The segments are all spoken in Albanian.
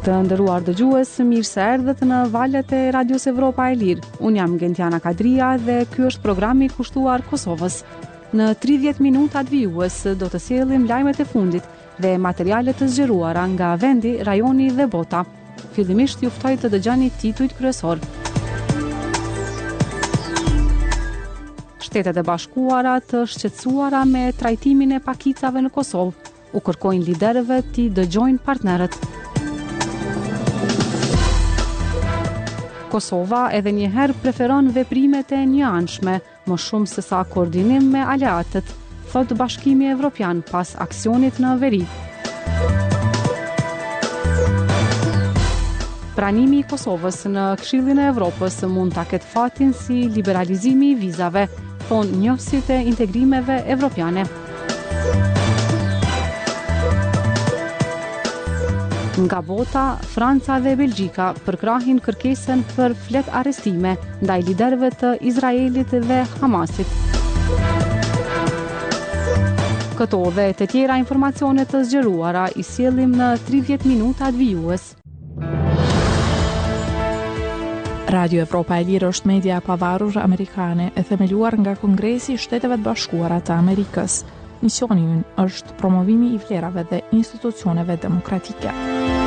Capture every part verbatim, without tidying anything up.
Të nderuar dëgjues, mirë se erdhët në valët e Radios Evropa e Lirë. Unë jam Gentiana Kadria dhe ky është programi kushtuar Kosovës. Në tridhjetë minutat vijues do të sjellim lajmet e fundit dhe materiale të zgjeruara nga vendi, rajoni dhe bota. Fillimisht ju ftoj të dëgjoni titujt kryesor. Shtetet e Bashkuara të shqetësuara me trajtimin e pakicave në Kosovë, u kërkojnë liderëve t'i dëgjojnë partnerët. Kosova edhe një herë preferon veprimet e njëanshme, më shumë se sa koordinim me aleatët, thot Bashkimi Evropian pas aksionit në veri. Pranimi i Kosovës në Këshillin e Evropës mund ta ketë fatin si liberalizimi i vizave, thonë njohësit e integrimeve evropiane. Nga bota, Franca dhe Belgjika përkrahin kërkesën për flet arrestime ndaj liderëve të Izraelit dhe Hamasit. Këto dhe të tjera informacione të zgjeruara i sjellim në tridhjetë minutat vijues. Radio Evropa e Lirë është media e pavarur amerikane e themeluar nga Kongresi i Shteteve të Bashkuara të Amerikës. Misioni i ynë është promovimi i vlerave dhe institucioneve demokratike.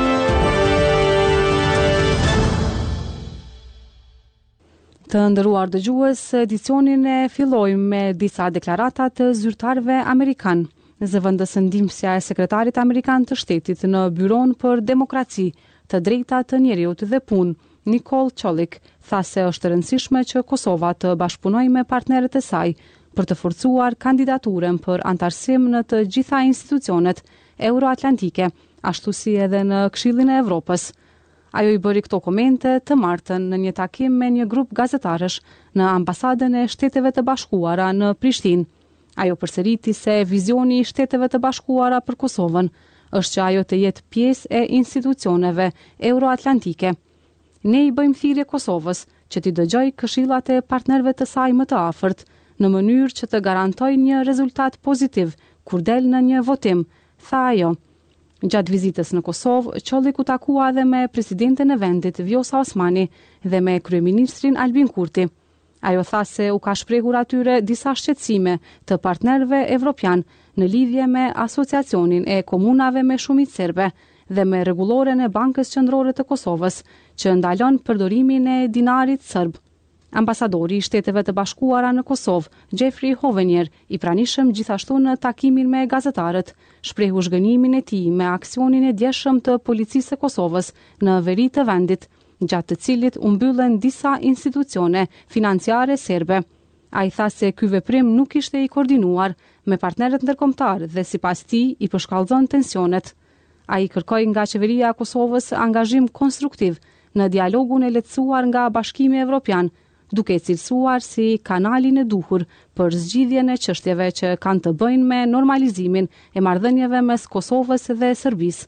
Të nderuar dëgjues, edicionin e fillojmë me disa deklarata të zyrtarëve amerikan. Zëvendës ndihmësja e sekretarit amerikan të shtetit në Byron për Demokraci, të drejta të njerëzit dhe punë, Nicole Cholik, tha se është e rëndësishme që Kosova të bashkëpunojë me partnerët e saj për të forcuar kandidaturën për antarësim në të gjitha institucionet euroatlantike, ashtu si edhe në Këshillin e Evropës. Ajo i bëri këto komente të martën në një takim me një grup gazetarësh në ambasadën e Shteteve të Bashkuara në Prishtinë. Ajo përsëriti se vizioni i Shteteve të Bashkuara për Kosovën është që ajo të jetë pjesë e institucioneve euroatlantike. Ne i bëjmë thirrje Kosovës që t'i dëgjojë këshillat e partnerëve të saj më të afërt në mënyrë që të garantojë një rezultat pozitiv kur del në një votim, tha ajo. Gjatë vizitës në Kosovë, Çolik u takua edhe me presidenten e vendit Vjosa Osmani dhe me kryeministrin Albin Kurti. Ajo tha se u ka shprehur atyre disa shqetësime të partnerëve evropian në lidhje me asociacionin e komunave me shumicë serbe dhe me rregulloren e Bankës Qendrore të Kosovës, që ndalon përdorimin e dinarit serb. Ambasadori i Shteteve të Bashkuara në Kosovë, Jeffrey Hovenier, i pranishëm gjithashtu në takimin me gazetarët, shprehu zhgënjimin e tij me aksionin e djeshëm të policisë së Kosovës në veri të vendit, gjatë të cilit u mbyllen disa institucione financiare serbe. Ai tha se ky veprim nuk ishte i koordinuar me partnerët ndërkombëtar dhe sipas tij i përshkallëzon tensionet. Ai kërkoi nga qeveria e Kosovës angazhim konstruktiv në dialogun e lehtësuar nga Bashkimi Evropian, duke cilësuar si kanalin e duhur për zgjidhjen e çështjeve që kanë të bëjnë me normalizimin e marrëdhënieve mes Kosovës dhe Serbisë.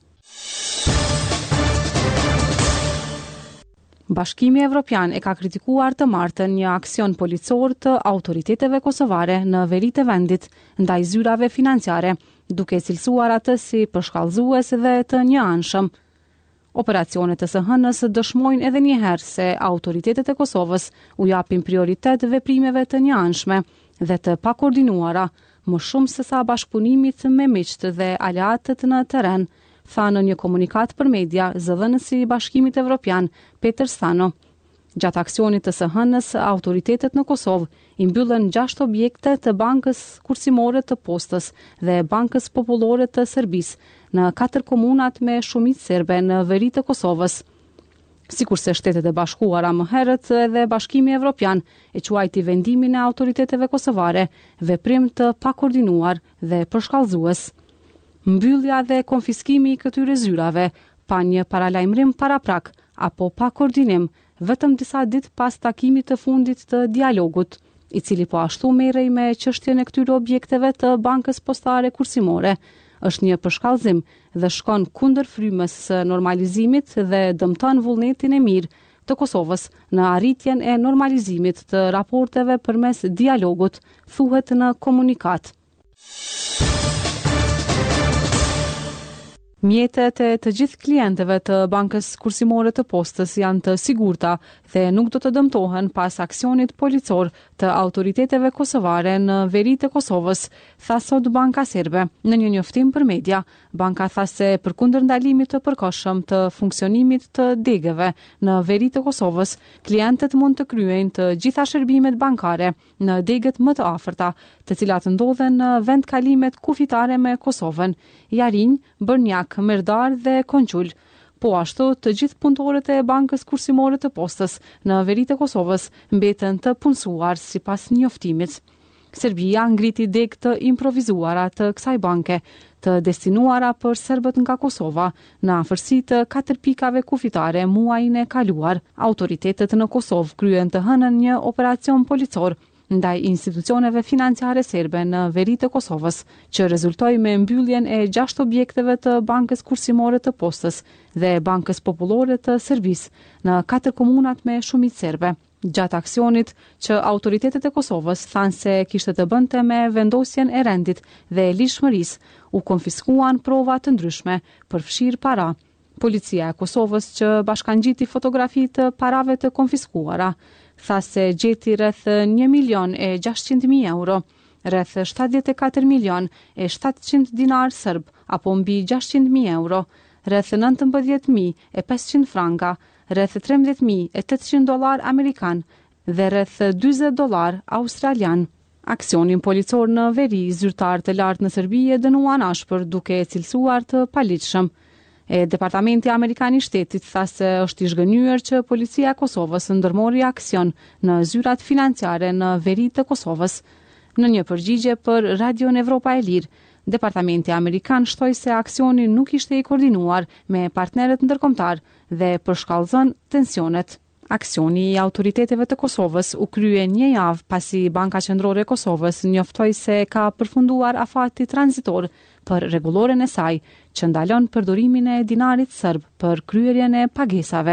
Bashkimi Evropian e ka kritikuar të martën një aksion policor të autoriteteve kosovare në veri të vendit ndaj zyrave financiare, duke cilësuar atë si përshkallëzues dhe të njëanshëm. Operacionet e S H N-s dëshmojnë edhe një herë se autoritetet e Kosovës u japin prioritet veprimeve të njëanshme dhe të pakoordinuara, më shumë se sa bashkëpunimit me miqtë dhe aleatët në terren, tha në një komunikat për media zëdhënësi i Bashkimit Evropian Peter Stano. Gjatë aksionit të S H N-s, autoritetet në Kosovë i mbyllën gjashtë objekte të Bankës Kursimore të Postës dhe Bankës Popullore të Serbisë në katër komunat me shumicë serbe në veri të Kosovës. Sikurse Shtetet e Bashkuara më herët edhe Bashkimi Evropian e quajti vendimin e autoriteteve kosovare veprim të pakoordinuar dhe përshkallëzues. Mbyllja dhe konfiskimi i këtyre zyrave pa një paralajmërim paraprak apo pa koordinim vetëm disa ditë pas takimit të fundit të dialogut, i cili po ashtu merrej me çështjen e këtyre objekteve të Bankës Postare Kursimore, është një përshkallëzim dhe shkon kundër frymës së normalizimit dhe dëmton vullnetin e mirë të Kosovës në arritjen e normalizimit të raporteve përmes dialogut, thuhet në komunikat. Mjetet e të gjithë klientëve të Bankës Kursimore të Postës janë të sigurta dhe nuk do të dëmtohen pas aksionit policor të autoriteteve kosovare në veri të Kosovës, tha sot Banka Serbe. Në një njoftim për media, banka tha se përkundër ndalimit të përkohshëm të funksionimit të degëve në veri të Kosovës, klientët mund të kryejnë të gjitha shërbimet bankare në degët më të afërta, të cilat ndodhen në vendkalimet kufitare me Kosovën, Jarinj, Bërnjak, Merdar dhe Konqull. Po ashtu, të gjithë punëtorët e Bankës Kursimore të Postës në veri të Kosovës mbeten të punësuar sipas njoftimit. Serbia ngriti degë të improvizuara të kësaj banke, të destinuara për serbët nga Kosova, në afërsi të katër pikave kufitare muajin e kaluar. Autoritetet në Kosovë kryen të hënën një operacion policor ndaj institucioneve financiare serbe në veri të Kosovës, që rezultoi me mbylljen e gjashtë objekteve të Bankës Kursimore të Postës dhe Bankës Popullore të Serbisë në katër komunat me shumicë serbe. Gjatë aksionit që autoritetet e Kosovës thanë se kishte të bënte me vendosjen e rendit dhe lishmërisë, u konfiskuan prova të ndryshme, përfshirë para. Policia e Kosovës, që bashkangjiti fotografi të parave të konfiskuara, tha se gjeti rreth një milion e gjashtëqind mijë euro, rreth shtatëdhjetë e katër milion e shtatëqind dinar serb, apo mbi gjashtëqind mijë euro, rreth nëntëmbëdhjetë mijë e pesëqind franga, rreth trembëdhjetë mijë e tetëqind dollar amerikan dhe rreth dyzet dollar australian. Aksionin policor në veri zyrtar të lartë në Serbi e dënuan ashpër duke cilësuar të paligjshëm. E Departamenti Amerikan i Shtetit tha se është i zhgënjur që policia e Kosovës ndërmori aksion në zyrat financiare në veri të Kosovës. Në një përgjigje për Radion Evropa e Lirë, Departamenti Amerikan shtoi se aksioni nuk ishte i koordinuar me partnerët ndërkombëtar dhe përshkallëzon tensionet. Aksioni i autoriteteve të Kosovës u krye një javë pasi Banka Qendrore e Kosovës njoftoi se ka përfunduar afati tranzitor për rregulloren e saj, që ndalon përdorimin e dinarit serb për kryerjen e pagesave.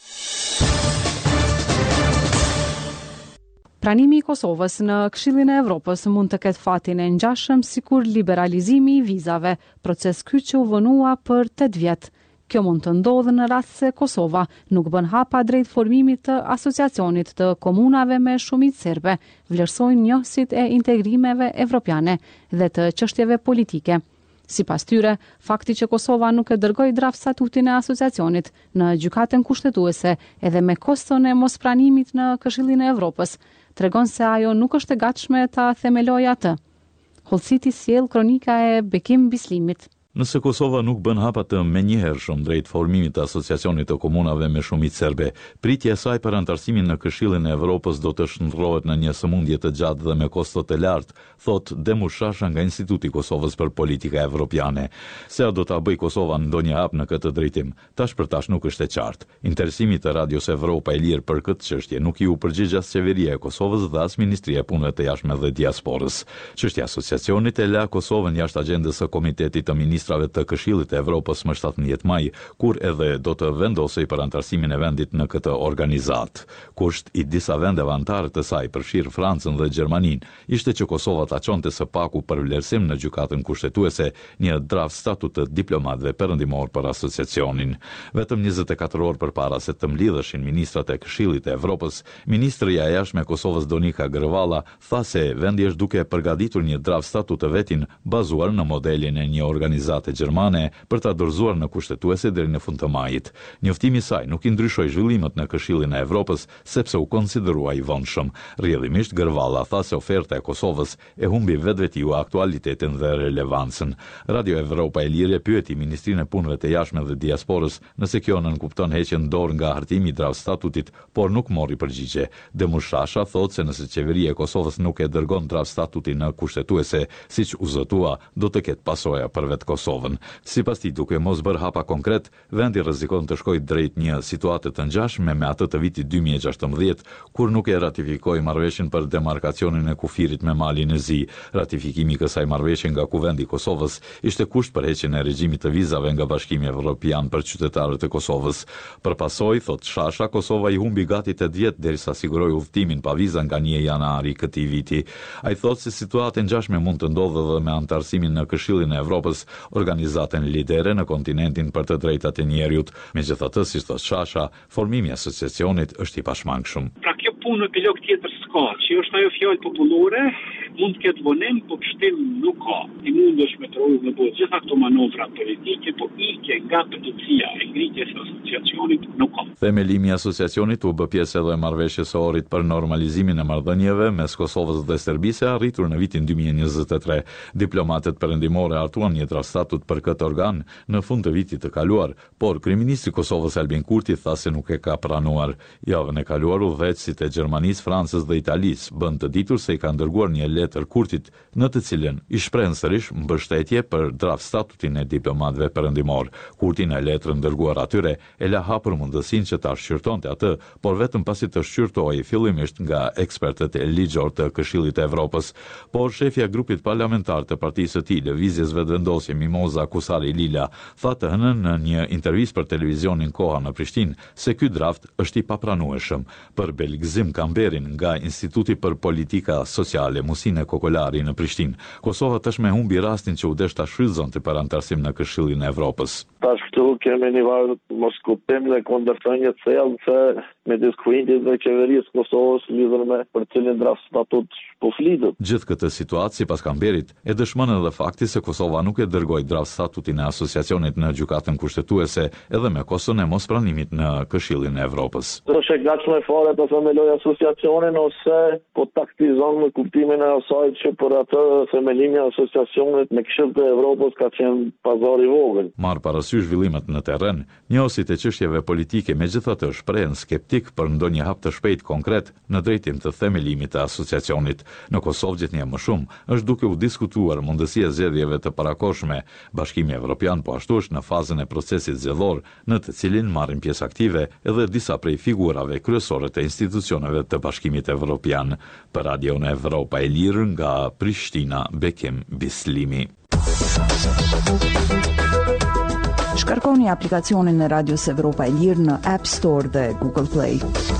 Pranimi i Kosovës në Këshillin e Evropës mund të ketë fatin e ngjashëm sikur liberalizimi i vizave, proces ky që u vonua për tetë vjet. Kjo mund të ndodhë në rast se Kosova nuk bën hapa drejt formimit të asociacionit të komunave me shumicë serbe, vlerësojnë njësit e integrimeve evropiane dhe të çështjeve politike. Sipas tyre, fakti që Kosova nuk e dërgoi draft statutin e asociacionit në gjykatën kushtetuese edhe me koston e mospranimit në Këshillin e Evropës, tregon se ajo nuk është e gatshme ta themelojë atë. Hollësiti sjell kronika e Bekim Bislimit. Nëse Kosova nuk bën hapa të menjëhershëm drejt formimit të asociacionit të komunave me shumicë serbe, pritja e saj për antarësimin në Këshillin e Evropës do të shndërrohet në një sëmundje të gjatë dhe me kosto të lartë, thot Demush Shasha nga Instituti i Kosovës për Politika Evropiane. Se a do ta bëj Kosova ndonjë hap në këtë drejtim, tash për tash nuk është e qartë. Interesimi të Radios Evropa e Lirë për këtë çështje nuk i u përgjigj as qeveria e Kosovës dhe as Ministria e Punëve të Jashtme dhe Diasporës. Çështja e asociacionit e la Kosovën jashtë agjendës së Komitetit të Ministrave të Këshillit të Evropës më shtatëmbëdhjetë maj, kur edhe do të vendosej për antarësimin e vendit në këtë organizat. Kusht i disa vendeve anëtare të saj, përfshirë Francën dhe Gjermaninë, ishte që Kosova ta çonte së paku për vlerësim në gjykatën kushtetuese një draft statut të diplomatëve perëndimor për asociacionin. Vetëm njëzet e katër orë përpara se të mblidheshin ministrat e Këshillit të Evropës, ministrja e jashtme e Kosovës Donika Grëvalla tha se vendi është duke përgatitur një draft statut të vetin bazuar në modelin e një organizate gjermane për ta dorëzuar në kushtetuese deri në fund të majit. Njoftimi i saj nuk i ndryshoi zhvillimet në Këshillin e Evropës sepse u konsiderua i vonshëm. Rrjedhimisht Grëvalla tha se oferta e Kosovës e humbi vetvetiu aktualitetin dhe relevancën. Radio Evropa e Lirë pyeti Ministrinë e Punëve të Jashtme dhe Diasporës nëse kjo nënkupton heqjen dorë nga hartimi i draft statutit, por nuk mori përgjigje. Demush Shasha thotë se nëse qeveria e Kosovës nuk e dërgon draft statutin në kushtetuese, siç u zotua, do të ketë pasoja për vetë Kosovën. Sipas tij, duke mos bërë hapa konkret, vendi rrezikon të shkojë drejt një situate të ngjashme me atë të vitit dy mijë e gjashtëmbëdhjetë, kur nuk e ratifikoi marrëveshjen për demarkacionin e kufirit me Malin e Zi. Ratifikimi i kësaj marrëveshje nga kuvendi i Kosovës ishte kusht për heqjen e regjimit të vizave nga Bashkimi Evropian për qytetarët e Kosovës. Për pasojë, thot Shasha, Kosova i humbi gati tetë vjet derisa siguroi udhëtimin pa viza nga një janari këtij viti. Ai thotë se situatë e ngjashme mund të ndodhë edhe me antarësimin në Këshillin e Evropës organizatën lidere në kontinentin për të drejtat e njerëzit. Megjithatë, si thot Shasha, formimi i asociacionit është i pashmangshëm. Pra kjo punë në blok tjetër s'ka, që është ajo fjalë popullore, mund të ketë vonim, po kështim nuk ka. I mundesh me të rrugë në botë gjitha këto manovra politike, po ikje nga përgjithësia e ngritjes së asociacionit nuk ka. Themelimi i asociacionit u bë pjesë edhe e marrëveshjes së orit për normalizimin e marrëdhënieve mes Kosovës dhe Serbisë, arritur në vitin dy mijë e njëzet e tre. Diplomatët perëndimore hartuan një draft statut për këtë organ në fund të vitit të kaluar, por kryeministri i Kosovës Albin Kurti tha se nuk e ka pranuar. Javën e kaluar udhëheqësit e Gjermanisë, Francës dhe Italisë bën të ditur se i ka dërguar një letër Kurtit në të cilën i shprehën sërish mbështetje për draft statutin e diplomatëve perëndimor. Kurti në letrën dërguar atyre e la hapur mundësinë që ta shqyrtonte atë, por vetëm pasi të shqyrtohej fillimisht nga ekspertët e ligjor të Këshillit të Evropës. Por shefja e grupit parlamentar të partisë së tij, Lëvizjes Vetëvendosje, Mimoza Kusari Lila, tha të hënën në një intervistë për televizionin Koha në Prishtinë se ky draft është i papranueshëm. Për Belgzim Kamberin nga Instituti për Politika Sociale Musine Kokolari në Prishtinë, Kosova tashmë humbi rastin që u desh ta shfrytëzonte për antarësim në Këshillin e Evropës. Tash këtu kemi një varë mos kuptim dhe kundërshënje të thellë se me diskutimin dhe qeverisë Kosovës lidhur me për cilin draft statut po flitet. Gjithë këtë situatë, sipas Kamberit, e dëshmon edhe fakti se Kosova nuk e dërgoi draft statutin e asociacionit në gjykatën kushtetuese edhe me koston e mospranimit në Këshillin e Evropës. Është e gatshme fare të themeloj asociacionin ose po taktizon në kuptimin e asaj që për atë themelimi i asociacionit me Këshillin e Evropës ka qenë pazar i vogël. Marr parasysh zhvillimet në terren, njohësit e çështjeve politike megjithatë shprehen skeptik për ndonjë hap të shpejt konkret në drejtim të themelimit të asociacionit. Në Kosovë gjithnjë më shumë është duke u diskutuar mundësia e zgjedhjeve të parakohshme. Bashkimi Evropian po ashtu është në fazën e procesit zgjedhor, në të cilin marrin pjesë aktive edhe disa prej figurave kryesore të institucioneve të Bashkimit Evropian. Për Radion Evropa e Lirë nga Prishtina, Bekim Bislimi. Shkarkoni aplikacionin e Radios Evropa e Lirë në App Store dhe Google Play.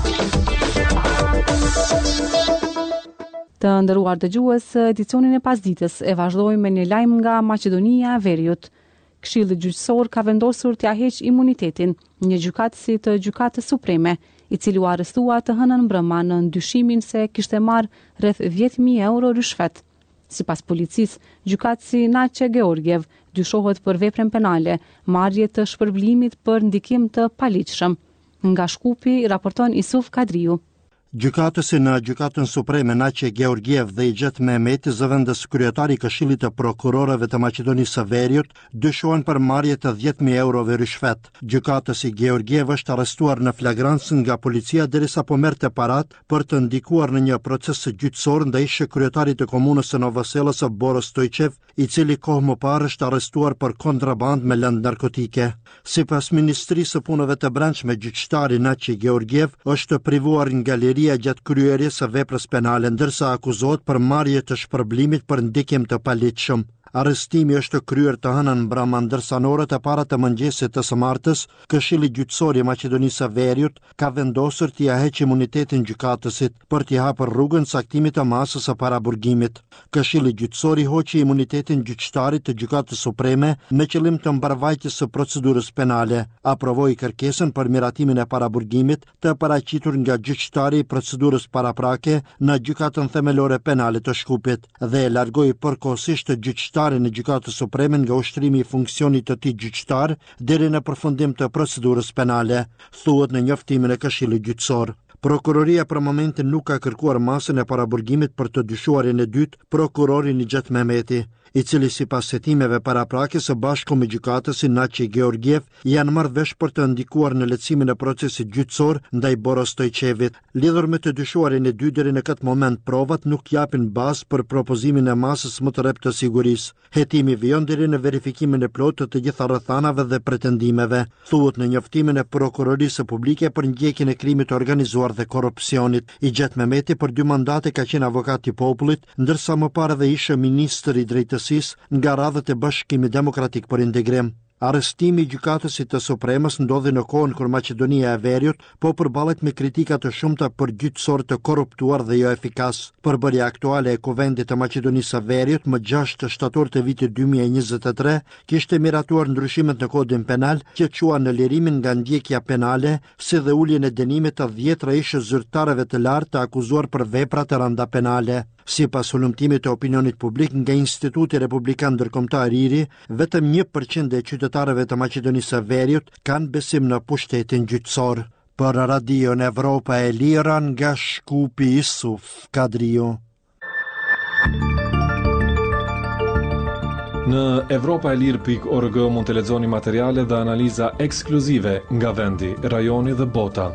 Të nderuar dëgjues, edicionin e pasdites e vazhdojmë me një lajm nga Maqedonia e Veriut. Këshilli gjyqësor ka vendosur t'ia heqë imunitetin një gjykatësi të Gjykatës Supreme, i cili u arrestua të hënën mbrëma në ndyshimin se kishte marrë rreth dhjetë mijë euro rishfet. Sipas policisë, gjykatësi Naçe Georgiev dyshohet për veprën penale, marrje të shpërblimit për ndikim të paligjshëm. Nga Shkupi raporton Isuf Kadriu. Gjykatësi në Gjykatën Supreme Naçe Georgiev dhe Igjet Mehmeti, zëvendës kryetari i Këshillit të Prokurorëve të Maqedonisë së Veriut, dyshohen për marrje të dhjetë mijë eurove rishfet. Gjykatësi Georgiev është arrestuar në flagrancë nga policia derisa po merrte parat për të ndikuar në një proces gjyqësor ndaj kryetarit të komunës së Novoselës Boris Stojçev, i cili kohë më parë është arrestuar për kontraband me lëndë narkotike. Sipas Ministrisë së Punëve të Brendshme, gjyqtari Naçe Georgiev është privuar nga liria gjatë kryerjes së veprës penale, ndërsa akuzohet për marrje të shpërblimit për ndikim të paligjshëm. Arrestimi është kryer të hënën mbrëma, ndërsa në orët e para të mëngjesit të së martës, Këshilli Gjyqësor i Maqedonisë së Veriut ka vendosur t'i heqë imunitetin gjykatësit për t'i hapur rrugën saktimit të masës së paraburgimit. Këshilli Gjyqësor i hoqi imunitetin gjyqtarit të Gjykatës Supreme me qëllim të mbarvajtjes së procedurës penale. Aprovoi kërkesën për miratimin e paraburgimit të paraqitur nga gjyqtari i procedurës paraprake në Gjykatën Themelore Penale të Shkupit dhe e largoi përkohësisht të gjyqtarin në Gjykatës Supreme nga ushtrimi i funksionit të tij gjyqtar deri në përfundim të procedurës penale, thuhet në njoftimin e Këshillit Gjyqësor. Prokuroria për momentin nuk ka kërkuar masën e paraburgimit për të dyshuarin e dytë, prokurorin Igjet Mehmeti, i cili sipas hetimeve paraprake së bashku me gjykatësin Naçe Georgiev janë marrë vesh për të ndikuar në lehtësimin e procesit gjyqësor ndaj Boris Stojçevit. Lidhur me të dyshuarin e dytë, deri në këtë moment provat nuk japin bazë për propozimin e masës më të rreptë të sigurisë. Hetimi vijon deri në verifikimin e plotë të gjitha rrethanave dhe pretendimeve, thuhet në njoftimin e prokurorisë publike për ndjekjen e krimit të organizuar dhe korrupsionit. Igjet Mehmeti për dy mandate ka qenë avokat i popullit, ndërsa më parë dhe ishte ministër i drejtësisë nga radhët e Bashkimit Demokratik për Integrim. Arrestimi i gjykatësit të Supremës ndodhi në kohën kur Maqedonia e Veriut po përballet me kritika të shumta për gjyqësor të korruptuar dhe jo efikas. Përbërja aktuale e Kuvendit të Maqedonisë së Veriut më gjashtë shtator të vitit dy mijë e njëzet e tre kishte miratuar ndryshimet në kodin penal që quan në lirimin nga ndjekja penale, si dhe uljen e dënimit të dhjetra ish zyrtarëve të lartë të akuzuar për vepra të rënda penale. Si pas hulumtimit të opinionit publik nga Instituti Republikan Ndërkombëtar I R I, vetëm një përqind e qytetarëve të Maqedonisë së Veriut kanë besim në pushtetin gjyqësor. Për Radion Evropa e Lira nga Shkupi Isuf Kadrio. Në Evropa e Lirë pikë org mund të lexoni materiale dhe analiza ekskluzive nga vendi, rajoni dhe bota.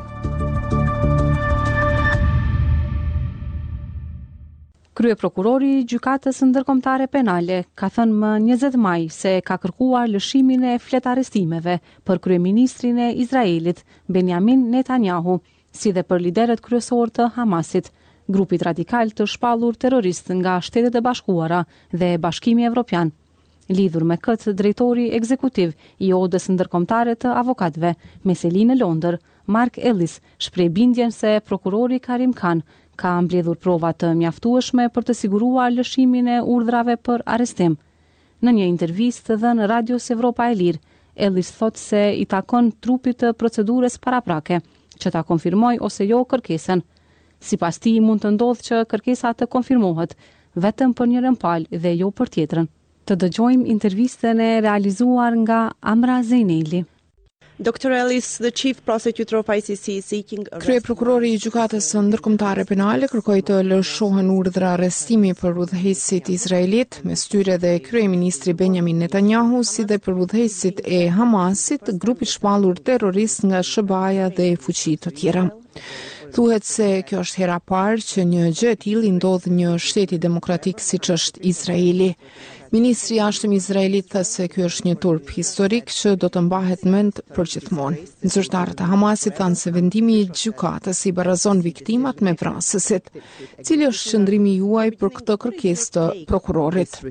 Kryeprokurori I Gjykatës Ndërkombëtare Penale ka thënë më njëzet maj se ka kërkuar lëshimin e fletarëstimeve për kryeministrin e Izraelit Benjamin Netanyahu, si dhe për liderët kryesor të Hamasit, grupit radikal të shpallur terrorist nga Shtetet e Bashkuara dhe Bashkimi Evropian. Lidhur me këtë, drejtori ekzekutiv I Odës Ndërkombëtare të Avokatëve me selinë në Londër, Mark Ellis, shpreh bindjen se prokurori Karim Khan ka mbledhur prova të mjaftueshme për të siguruar lëshimin e urdhrave për arrestim. Në një intervistë dhënë Radios Evropa e Lirë, Ellis thotë se I takon trupit të procedurës paraprake që ta konfirmoj ose jo kërkesën. Sipas tij mund të ndodhë që kërkesa të konfirmohet vetëm për njërin palë dhe jo për tjetrën. Të dëgjojmë intervistën e realizuar nga Amra Zejneli. Doctor Ellis, the chief prosecutor of I C C, is seeking arrest. Kryeprokurori I Gjykatës Ndërkombëtare Penale kërkoi të lëshohen urdhra arrestimi për udhëheqësit izraelit, me styre dhe kryeministri Benjamin Netanyahu, si dhe për udhëheqësit e Hamasit, grupi shpallur terrorist nga S B A-ja dhe fuqi të tjera. Thuhet se kjo është hera parë që një gjë e tillë ndodh një shteti demokratik siç është Izraeli. Ministri I Jashtëm I Izraelit tha se ky është një turp historik që do të mbahet mend përgjithmonë. Zyrtarët e Hamasit thanë se vendimi I gjykatës I barazon viktimat me vrasësit. Cili është qëndrimi juaj për këtë kërkesë të prokurorit?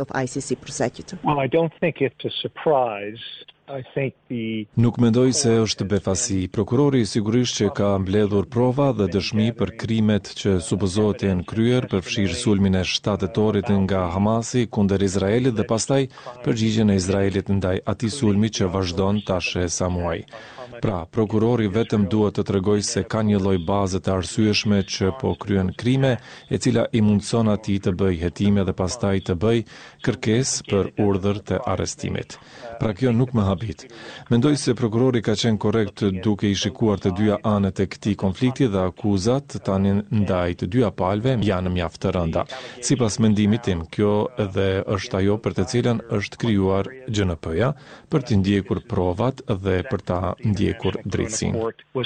Well, I don't think it's a surprise. I think the... Nuk mendoj se është befasi. Prokurori sigurisht që ka mbledhur prova dhe dëshmi për krimet që supozohet janë kryer, përfshirë sulmin e shtatë tetorit nga Hamasi kundër Izraelit dhe pastaj përgjigjen e Izraelit ndaj atij sulmi që vazhdon tash e sa muaj. Pra, prokurori vetëm duhet të tregojë se ka një lloj baze të arsyeshme që po kryen krime, e cila I mundson atij të bëjë hetime dhe pastaj të bëjë kërkesë për urdhër të arrestimit. Pra kjo nuk më habit. Mendoj se prokurori ka qenë korrekt duke I shikuar të dyja anët e këtij konflikti dhe akuzat tani ndaj të dyja palëve janë mjaft të rënda. Sipas mendimit tim, kjo edhe është ajo për të cilën është krijuar G N P-ja, për të ndjekur provat dhe për ta ndjekur drejtësinë.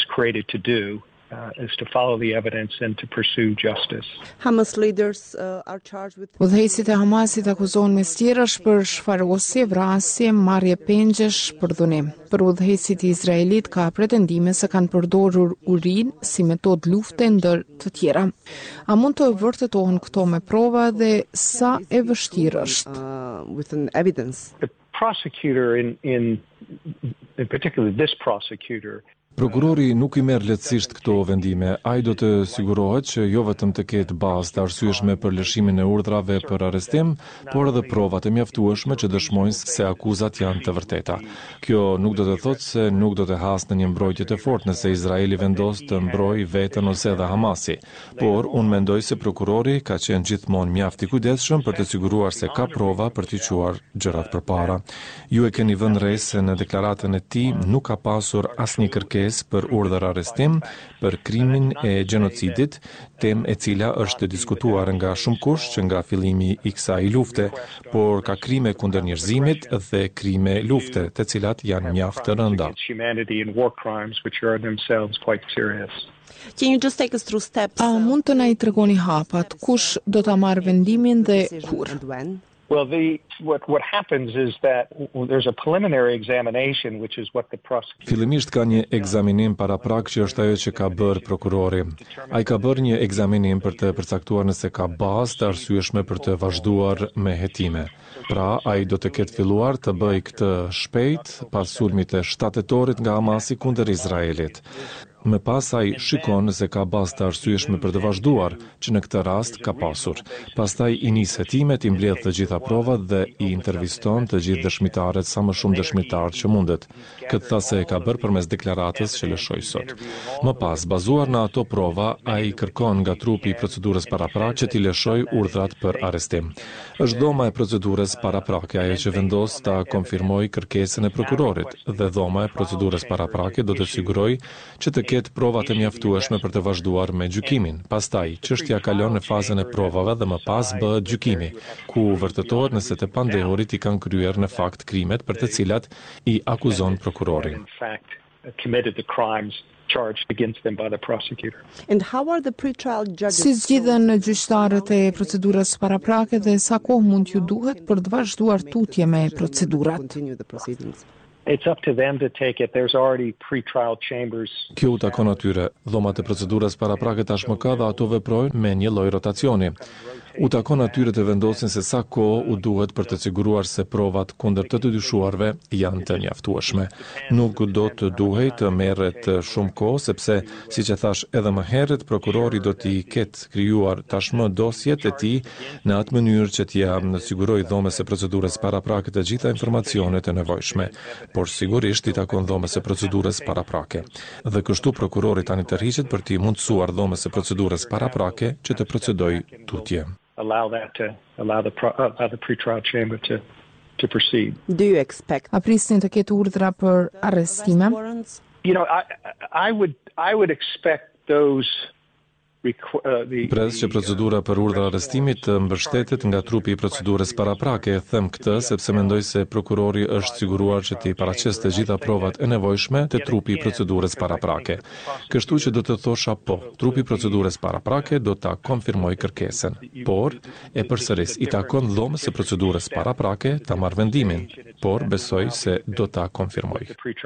Uh, is to follow the evidence and to pursue justice. Hamas leaders uh, are charged with... Udhëheqësit e Hamasit akuzohen mes tjerash për shfarosje, vrasje, marrje pengjesh për dhunim. Për udhëheqësit e Izraelit ka pretendime se kanë përdorur urinë si metodë lufte ndër të tjera. A mund të vërtetohen këto me prova dhe sa e vështirë është? Uh, with an evidence. The prosecutor in in in particular this prosecutor Prokurori nuk I merr lehtësisht këto vendime. Ai do të sigurohet që jo vetëm të ketë bazë të arsyeshme për lëshimin e urdhrave për arrestim, por edhe prova të mjaftueshme që dëshmojnë se akuzat janë të vërteta. Kjo nuk do të thotë se nuk do të hasë në një mbrojtje të fortë nëse Izraeli vendos të mbrojë veten ose edhe Hamasi. Por unë mendoj se prokurori ka qenë gjithmonë mjaft I kujdesshëm për të siguruar se ka prova për të quar gjërat përpara. Ju e keni vënë re se në deklaratën e tij nuk ka pasur asnjë kërkesë për urdhër arrestim për krimin e gjenocidit, temë e cila është diskutuar nga shumë kush që nga fillimi I kësaj lufte, por ka krime kundër njerëzimit dhe krime lufte, të cilat janë mjaft të rënda. Can you just take us through steps? A mund të na I tregoni hapat, kush do ta marrë vendimin dhe kur? Well, the what what happens is that there's a preliminary examination, which is what the prosecutor. Fillimisht ka një ekzaminim paraprak që është ajo që ka bërë prokurori. Ai ka bërë një ekzaminim për të përcaktuar nëse ka bazë të arsyeshme për të vazhduar me hetime. Pra, ai do të ketë filluar të bëjë këtë shpejt pas sulmit të shtatëtorit nga Hamasi kundër Izraelit. Më pas ai shikon nëse ka bazë të arsyeshme për të vazhduar, që në këtë rast ka pasur. Pastaj i nis hetimet, i mbledh të gjitha provat dhe i interviston të gjithë dëshmitarët, sa më shumë dëshmitarë që mundet. Këtë tha se e ka bërë përmes deklaratës që lëshoj sot. Më pas, bazuar në ato prova, ai kërkon nga trupi i procedurës paraprake që t'i lëshoj urdhrat për arrestim. Është dhoma e procedurës paraprake ajo që vendos ta konfirmoj kërkesën e prokurorit dhe dhoma e procedurës paraprake do të siguroj që të ketë provat e mjaftueshme për të vazhduar me gjykimin. Pastaj, çështja kalon në fazën e provave dhe më pas bëhet gjykimi, ku vërtetohet nëse të pandehurit i kanë kryer në fakt krimet për të cilat i akuzon prokurori. Si zgjidhen gjyqtarët e procedurës paraprake dhe sa kohë mund t'ju duhet për të vazhduar tutje me procedurat? It's up to them to take it. There's already pre-trial chambers. Kjo u takon atyre. Dhomat e procedurës paraprake tashmë ka dhe ato veprojnë me një lloj rotacioni. U takon atyre të vendosin se sa kohë u duhet për të siguruar se provat kundër të të dyshuarve janë të mjaftueshme. Nuk do të duhej të merret shumë kohë sepse, siç e thash edhe më herët, prokurori do t'i ketë krijuar tashmë dosjet e tij në atë mënyrë që t'ia sigurojë dhomës së procedurës paraprake të gjitha informacionet e nevojshme, por sigurisht i takon dhomës së procedurës paraprake. Dhe kështu prokurori tani tërhiqet për t'i mundësuar dhomës së procedurës paraprake që të procedojë tutje. Allow that to allow the pro, uh, the pre-trial chamber to to proceed. Do you expect? A prisnin të ketë urdhra për arrestime? You know, I I would I would expect those Pres që procedura për urdhër arrestimit të mbështetet nga trupi i procedurës paraprake. Them këtë sepse mendoj se prokurori është siguruar që t'i paraqes të gjitha provat e nevojshme te trupi i procedurës paraprake. Kështu që do të thosha po, trupi i procedurës paraprake do ta konfirmoj kërkesën, por e përsëris i takon dhomës së procedurës paraprake ta marrë vendimin, por besoj se do ta konfirmoj.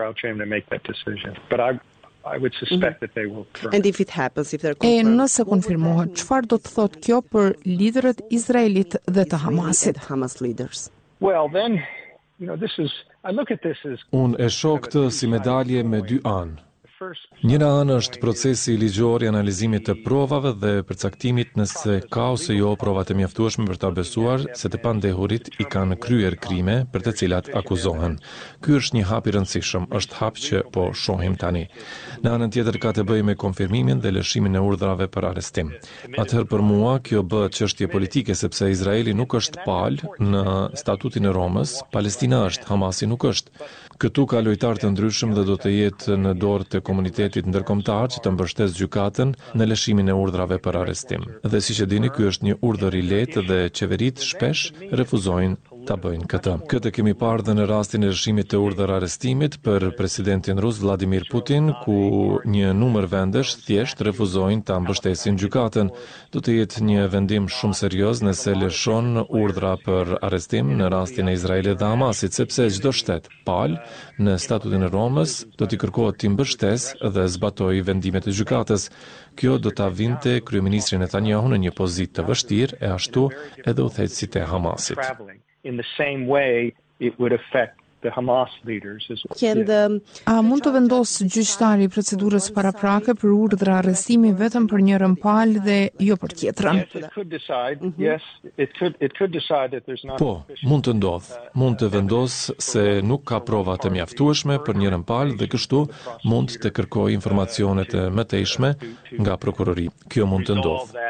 I would suspect that they will. And if it happens, if they're E nëse konfirmohet, çfarë do të thotë kjo për liderët izraelit dhe të Hamasit? Hamas leaders. Well, then, you know, this is I look at this as Unë e shoh këtë si medalje me dy anë. Njëra anë është procesi i ligjor i analizimit të provave dhe përcaktimit nëse ka ose jo provat e mjaftueshme për ta besuar se të pandehurit i kanë kryer krime për të cilat akuzohen. Ky është një hap i rëndësishëm, është hap që po shohim tani. Në anën tjetër ka të bëjë me konfirmimin dhe lëshimin e urdhrave për arrestim. Atëherë për mua kjo bëhet çështje politike sepse Izraeli nuk është palë në statutin e Romës, Palestina është, Hamasi nuk është. Këtu ka lojtarë të ndryshëm dhe do të jetë në dorë të komunitetit ndërkombëtar që të mbështesë gjykatën në lëshimin e urdhrave për arrestim. Dhe siç e dini, ky është një urdhër i lehtë dhe qeveritë shpesh refuzojnë ta bëjnë këtë. Këtë kemi parë dhe në rastin e lëshimit të urdhër arrestimit për presidentin rus Vladimir Putin, ku një numër vendesh thjesht refuzojnë ta mbështesin gjykatën. Do të jetë një vendim shumë serioz nëse lëshon urdhra për arrestim në rastin e Izraelit dhe Hamasit, sepse çdo shtet palë në statutin e Romës do t'i kërkohet t'i mbështesë dhe zbatojë vendimet e gjykatës. Kjo do ta vinte kryeministri Netanyahu në një pozitë të vështirë e ashtu edhe udhëheqësit e Hamasit. In the same way it would affect the Hamas leaders as well. A mund të vendosë gjyqtari i procedurës paraprake për urdhra arrestimi vetëm për njërin palë dhe jo për tjetrën? Po, mund të ndodhë. Mund të vendosë se nuk ka prova të mjaftueshme për njërin palë dhe kështu mund të kërkojë informacionet e mëtejshme nga prokurori. Kjo mund të ndodhë.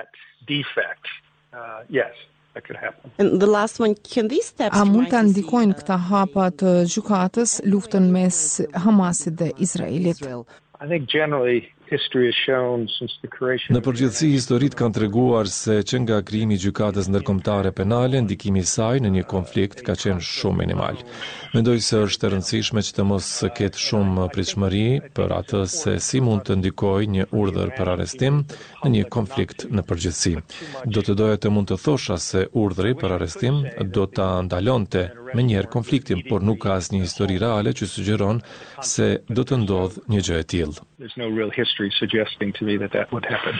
Yes. And the last one, can these steps A mund të ndikojnë këta hapa të gjykatës luftën mes Hamasit dhe Izraelit? I think generally Në përgjithësi, historitë kanë treguar se që nga krijimi i gjykatës ndërkombëtare penale, ndikimi i saj në një konflikt ka qenë shumë minimal. Mendoj se është e rëndësishme që të mos ketë shumë pritshmëri për atë se si mund të ndikojë një urdhër për arrestim në një konflikt në përgjithësi. Do të doja të mund të thosha se urdhri për arrestim do ta ndalonte menjëherë konfliktin, por nuk ka asnjë histori reale që sugjeron se do të ndodhë një gjë e tillë. There's no real history suggesting to me that that would happen.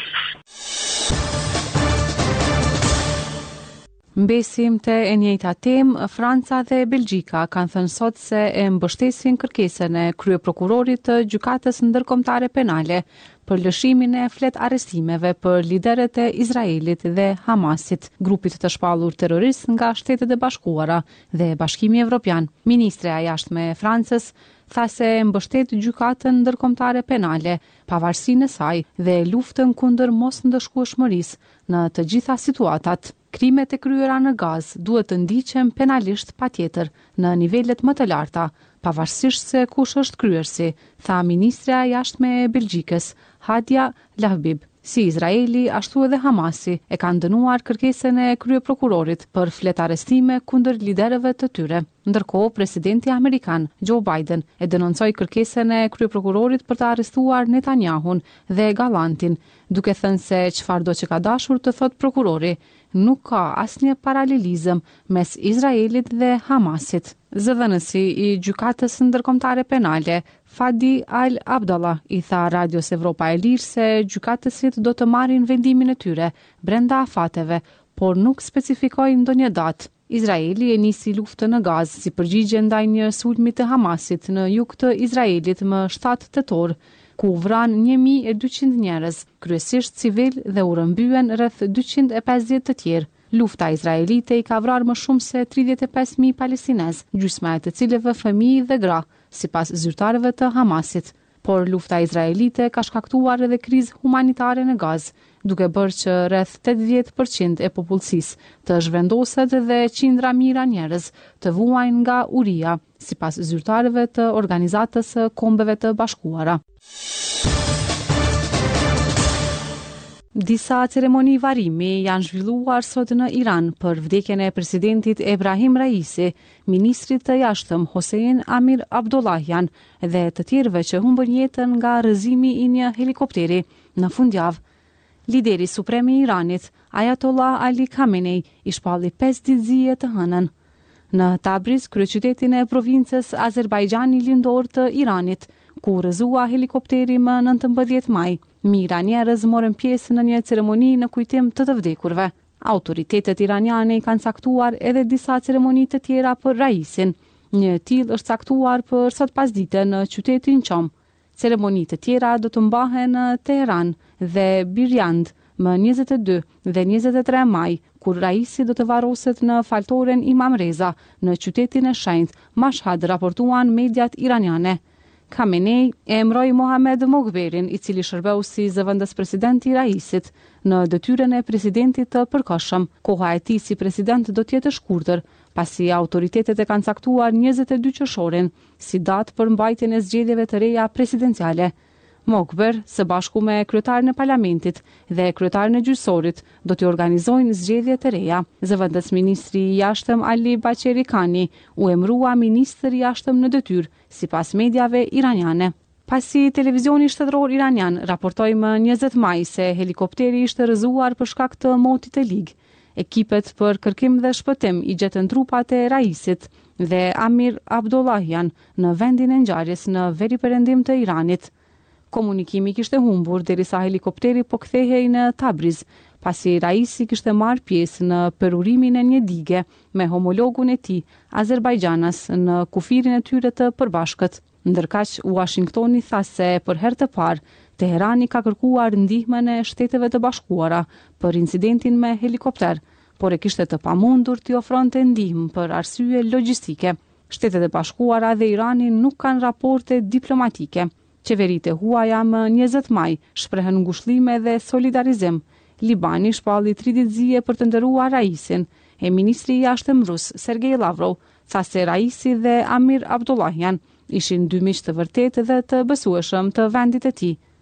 Mbesim të e njëjta temë, Franca dhe Belgjika kanë thënë sot se e mbështesin kërkesën e kryeprokurorit të gjykatës ndërkombëtare penale për lëshimin e flet arrestimeve për liderët e Izraelit dhe Hamasit, grupit të shpallur terrorist nga Shtetet e Bashkuara dhe Bashkimi Evropian. Ministre e jashtme e Francës tha se mbështet gjykatën ndërkombëtare penale, pavarësinë e saj dhe luftën kundër mos ndëshkueshmërisë në të gjitha situatat. Krimet e kryera në Gazë duhet të ndiqen penalisht patjetër në nivelet më të larta, pavarësisht se kush është kryersi, tha ministra e jashtme e Belgjikës, Hadia Lahbib. Si Izraeli, ashtu edhe Hamasi e kanë dënuar kërkesën e kryeprokurorit për flet arrestime kundër liderëve të tyre. Ndërkohë, presidenti amerikan Joe Biden e denoncoi kërkesën e kryeprokurorit për të arrestuar Netanyahun dhe Gallantin, duke thënë se çfarëdo që ka dashur të thotë prokurori, nuk ka asnjë paralelizëm mes Izraelit dhe Hamasit. Zëdhënësi i gjykatës ndërkombëtare penale, Fadi Al-Abdallah, i tha Radios Evropa e Lirë se gjykatësit do të marrin vendimin e tyre brenda afateve, por nuk specifikoi ndonjë datë. Izraeli e nisi luftën në Gazë si përgjigje ndaj një sulmi të Hamasit në jug të Izraelit më shtatë tetor, ku vran një mijë e dyqind njerëz, kryesisht civil, dhe u rrëmbyen rreth dyqind e pesëdhjetë të tjerë. Lufta izraelite i ka vrarë më shumë se tridhjetë e pesë mijë palestinez, gjysma e të cilëve fëmijë dhe gra, sipas zyrtarëve të Hamasit. Por lufta izraelite ka shkaktuar edhe krizë humanitare në Gazë, duke bërë që rreth tetëdhjetë përqind e popullsisë të zhvendoset dhe qindra mijëra njerëz të vuajnë nga uria, sipas zyrtarëve të Organizatës së Kombeve të Bashkuara. Disa ceremoni varimi janë zhvilluar sot në Iran për vdekjen e presidentit Ebrahim Raisi, ministrit të jashtëm Hossein Amir Abdollahian dhe të tjerëve që humbën jetën nga rrëzimi i një helikopteri në fundjavë. Lideri suprem i Iranit, Ayatollah Ali Khamenei, i shpalli pesë ditë zije të hënën. Në Tabriz, kryeqytetin e provincës Azerbajxhani lindor të Iranit, ku rrëzua helikopteri më nëntëmbëdhjetë maj, mijëra njerëz morën pjesë në një ceremoni në kujtim të të vdekurve. Autoritetet iraniane i kanë caktuar edhe disa ceremoni të tjera për Raisin. Një tillë është caktuar për sot pasdite në qytetin Qom. Ceremoni të tjera do të mbahen në Teheran dhe Biryand më njëzet e dy dhe njëzet e tre maj, kur Raisi do të varroset në faltoren Imam Reza në qytetin e shenjtë, Mashhad, raportuan mediat iraniane. Khamenei e emroi Mohamed Moghberin, i cili shërbeu si zëvendës presidenti i Raisit, në detyrën e presidentit të përkohshëm. Koha e tij si president do të jetë e shkurtër, pasi autoritetet e kanë caktuar njëzet e dy qershorin si datë për mbajtjen e zgjedhjeve të reja presidenciale. Moghber, së bashku me kryetarin e parlamentit dhe kryetarin e gjyqësorit, do të organizojnë zgjedhje të reja. Zëvendës ministri i jashtëm Ali Baqeri Kani u emërua ministër i jashtëm në detyrë, sipas mediave iraniane. Pasi televizioni shtetëror iranian raportoi më njëzet maj se helikopteri ishte rrëzuar për shkak të motit të lig, ekipet për kërkim dhe shpëtim i gjetën trupat e Raisit dhe Amir Abdollahian në vendin e ngjarjes në veriperëndim të Iranit. Komunikimi kishte humbur derisa helikopteri po kthehej në Tabriz, pasi Raisi kishte marrë pjesë në perurimin e një dige me homologun e tij, Azerbajxhanas, në kufirin e tyre të përbashkët. Ndërkaq, Washingtoni tha se për herë të parë Teherani ka kërkuar ndihmën e Shteteve të Bashkuara për incidentin me helikopter, por e kishte të pamundur t'i ofronte ndihmë për arsye logjistike. Shtetet e Bashkuara dhe Irani nuk kanë raporte diplomatike. Qeveritë e huaja më njëzet maj shprehen ngushëllime dhe solidarizim. Libani shpalli tri ditë zije për të nderuar Raisin, e ministri i jashtëm rus Sergej Lavrov tha se Raisi dhe Amir Abdollahian ishin dy miq të vërtetë dhe të besueshëm të vendit të tij.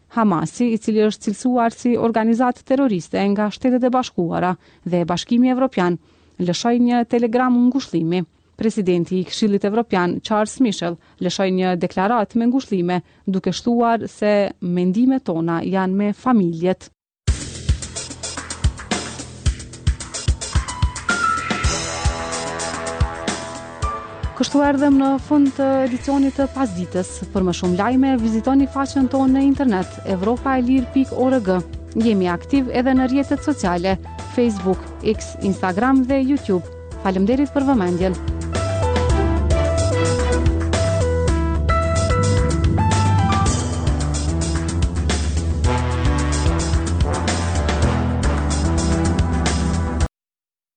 Hamasi, i cili është cilësuar si organizatë terroriste nga Shtetet e Bashkuara dhe Bashkimi Evropian, lëshoi një telegram ngushëllimi. Presidenti i Këshillit Evropian, Charles Michel, lëshoi një deklaratë me ngushëllime, duke shtuar se mendimet tona janë me familjet. Kështu erdhem në fund të edicionit të pasditës. Për më shumë lajme, vizitoni faqen tonë në internet evropaelir pikë org. Jemi aktiv edhe në rrjetet sociale, Facebook, X, Instagram dhe YouTube. Faleminderit për vëmendjen.